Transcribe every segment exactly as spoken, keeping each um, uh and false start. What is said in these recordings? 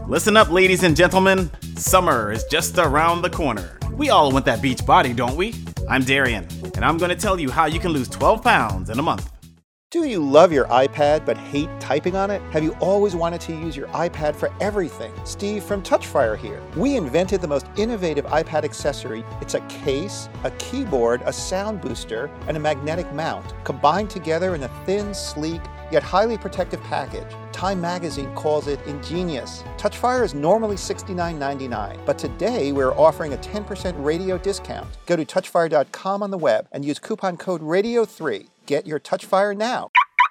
Listen up, ladies and gentlemen. Summer is just around the corner. We all want that beach body, don't we? I'm Darian, and I'm going to tell you how you can lose twelve pounds in a month. Do you love your iPad but hate typing on it? Have you always wanted to use your iPad for everything? Steve from Touchfire here. We invented the most innovative iPad accessory. It's a case, a keyboard, a sound booster, and a magnetic mount, combined together in a thin, sleek, yet highly protective package. Time Magazine calls it ingenious. Touchfire is normally sixty-nine ninety-nine, but today we're offering a ten percent radio discount. Go to touchfire dot com on the web and use coupon code radio three. Get your Touchfire now.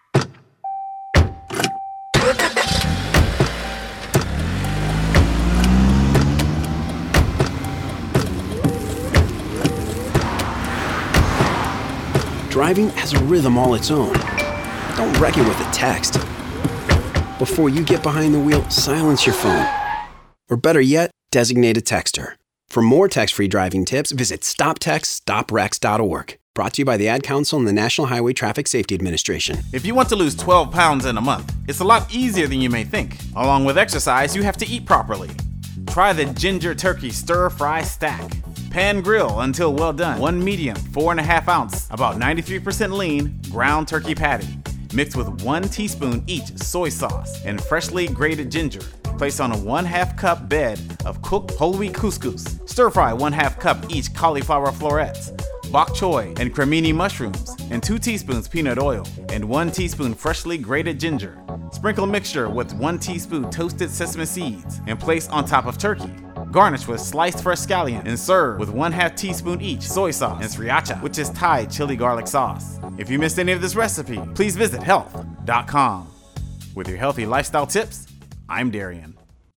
Driving has a rhythm all its own. Don't wreck it with a text. Before you get behind the wheel, silence your phone. Or better yet, designate a texter. For more text-free driving tips, visit stop text stop wrecks dot org. Brought to you by the Ad Council and the National Highway Traffic Safety Administration. If you want to lose twelve pounds in a month, it's a lot easier than you may think. Along with exercise, you have to eat properly. Try the ginger turkey stir-fry stack. Pan grill until well done. One medium, four and a half ounce, about ninety-three percent lean, ground turkey patty. Mixed with one teaspoon each soy sauce and freshly grated ginger. Place on a one half cup bed of cooked whole wheat couscous. Stir fry one half cup each cauliflower florets, bok choy and cremini mushrooms, and two teaspoons peanut oil and one teaspoon freshly grated ginger. Sprinkle mixture with one teaspoon toasted sesame seeds and place on top of turkey. Garnish with sliced fresh scallion and serve with one half teaspoon each soy sauce and sriracha, which is Thai chili garlic sauce. If you missed any of this recipe, please visit health dot com. With your healthy lifestyle tips, I'm Darian.